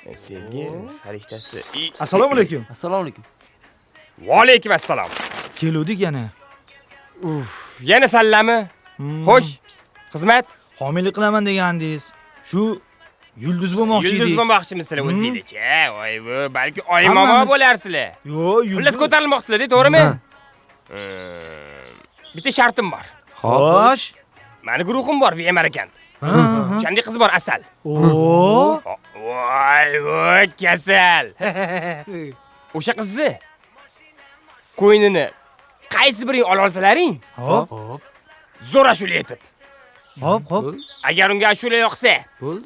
Sevgi farishtasi. Assalomu alaykum. Assalomu alaykum. Va alaykum assalom. Keluvdik yana. Yana sallami? Xo'sh. Xizmat? Homiylik qilaman degandingiz. Shu yulduz bo'lmoqchi edik. Yulduz bo'lmoqchimisizlar o'zingizcha? Voy bu, balki oymomo bo'larsizlar. Yo'q, yulduz. Xullas ko'tarilmoqsizlar, to'g'rimi? Bitta shartim bor. Xo'sh. Meni guruhim bor, Vemarakand. O'shanday qiz bor, Asal. Oo. Voy, kasal. O'sha qizni qo'ynini qaysi biring ola olsalaring? Hop. Zo'r ashula aytib. Hop. Agar unga ashula yoqsa, Bo'ldi.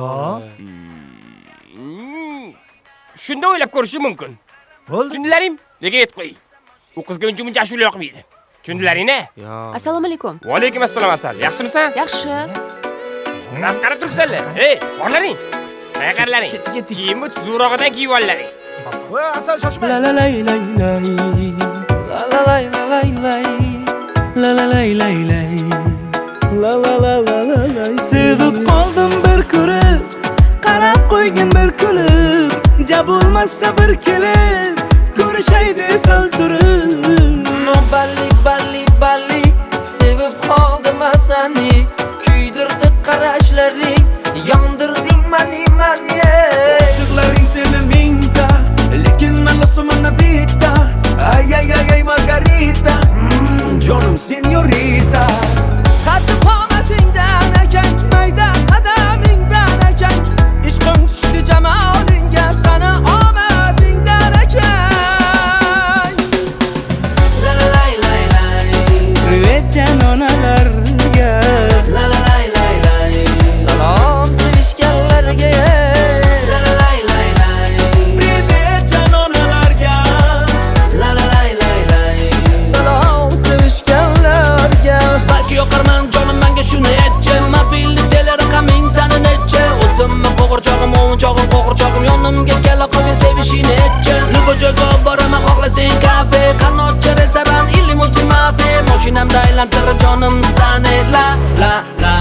shunda o'ylab ko'rishi mumkin. Bo'ldi. Tushundilaring? Nega aytib qo'y? U qizga uncha ashula yoqmaydi. Tushundilaring-a? Assalomu alaykum. Va alaykum assalom Asal. Yaxshimisan? Yaxshi. Nima qarab turibsanlar? Ey, borlaring. Qayerlaring? Kiyimni tuzurog'idan kiyib ollaring. Voy, Asal shoshma. La la lay lay lay. La la lay lay lay. La la lay lay lay. La la la la la lay. Sevib qoldim bir ko'rib, qarab qo'ygin bir kulib. Jab bo'lmasa bir kelib, ko'rishaydi sal turib. No balli, sevib qoldim seni. Kuydirdi qarashlaring, yondirding mani. Qo'shiqlaring seni mingta, lekin mana somana bitta. Ay Margarita, jonim señorita. Qaddi qomatingdan ekan, mayda qadamingdan ekan. Ishqim tushdi jamolingga, sana omadingdan ekan. La la lay lay lay. Privet janonalarga. La la lay lay lay. Salom sevishganlarga. La la lay lay lay. Privet janonalarga. La la lay lay lay. Salom sevishganlarga. Balki yoqarman jonim menga shuni aytchi. Mobilni teleraqaming sani necha? O'zimni qo'g'irchog'im, o'yinchog'im, qo'g'irchog'im yonimga kela qolgan sevishini aytchi. Libojoga boraman xohlasang kafe, qanotchi restoran, illi multimafe. Mashinamda aylantirib jonim sani la la la.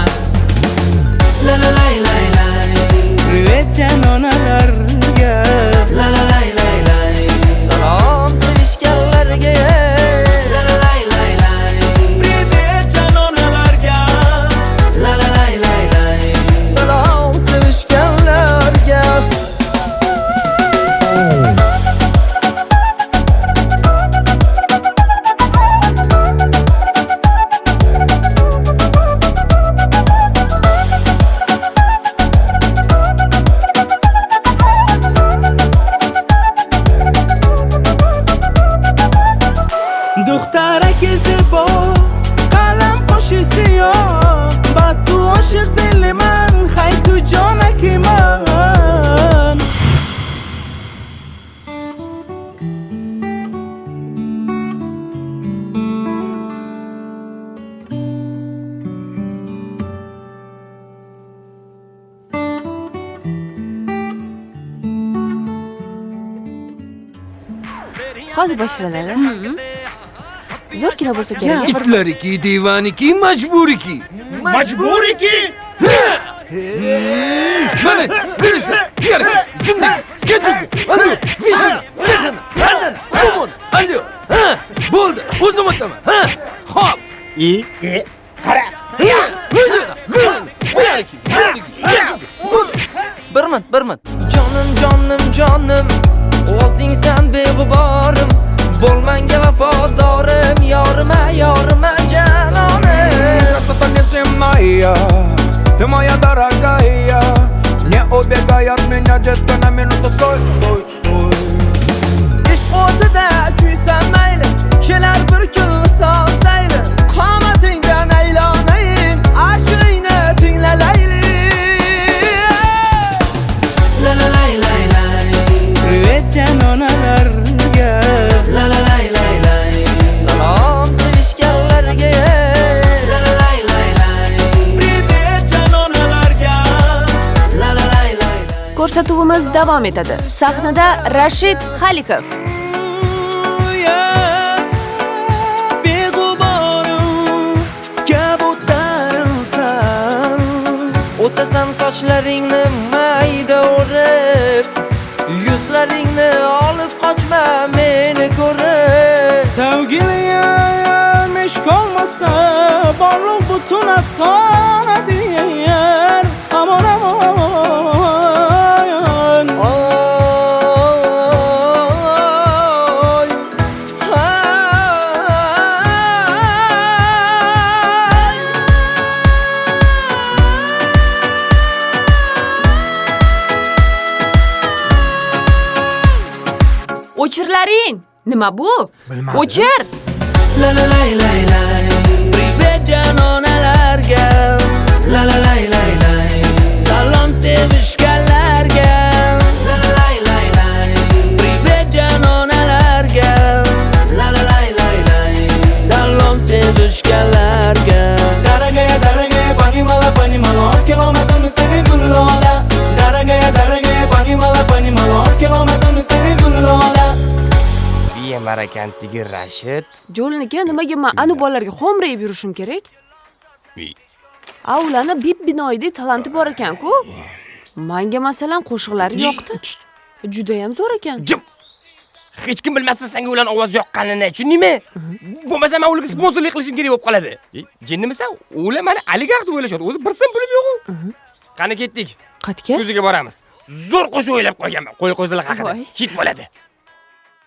La la lay lay lay. Privet janonalarga. La la lay lay lay. Salom sevishganlarga. La la lay lay lay. Privet janonalarga. La la lay lay lay. Salom sevishganlarga. دختره که زیبا قلم خوشی یا بعد تو عاشق دل من خیلی تو جانکی من Hozir boshlanadi. Zo'rgina bo'lsa kerak. Itlariki, divaniki, majburiki. Majburiki. Mana, birisi, yara, zinda, ketib, alo, vishina, ketana, andana, bumon, alyo, ha, bo'ldi, o'zim o'taman, ha, hop. Qara. Biriki, zindagi, ketib, bo'ldi. Bir minut. Jonim, o'zing san beg'uborim. Bo'lmanga vafodorim, yorima janonim. Красота неземная, ты моя дорогая. Не убегай от меня, детка, на минуту стой. Ishq o'tida kuysam mayli, kelar bir kun misol sayli. Qomatingdan aylanayim, ashingni tinglalayli. La la lay lay lay. Privet janonalarga. La la lay lay lay. Salom sevishganlarga. La la lay lay lay. Privet janonalarga. La la lay lay lay. Ko'rsatuvimiz davom etadi. Sahnada Rashid Xalikov. O'tasan sochlaringni mayda o'rib, Yuzlaringni olib qochma meni ko'rib. Sevgiliyim ish qolmasa borliq butun afsona deyar. Amon amon. O'chirlaring. Nima bu? Bilmadim. O'chir. La la lay lay lay. Privet janonalarga. La la lay lay lay. Salom sevishganlarga. La la lay lay lay. Privet janonalarga. La la lay lay lay. Salom sevishganlarga. Daragaya daragaya panimala kilometrni seni gullola. Daragaya panimala kilometrni seni gullola. Biya marakantigi Rashid. Jo'lniki nimaga men anu bolalarga xomrayib yurishim kerak? Ularni binoyiday talanti bor ekan-ku. Menga masalan qo'shiqlari yoqdi. Juda ham zo'r ekan. Jim. Hech kim bilmasa senga ularning ovoz yoqqanini, tushundingmi? Bo'lmasa men ularga sponsorlik qilishim kerak bo'lib qoladi. Jinnimisan? Ular meni oligarx deb o'ylashadi. O'zi bir so'm pulim yo'q-ku. Qani ketdik. Qayerga? Ko'ziga boramiz. Zo'r qo'shiq o'ylab qo'yganman. Qo'y qo'zilar haqida. Hit bo'ladi.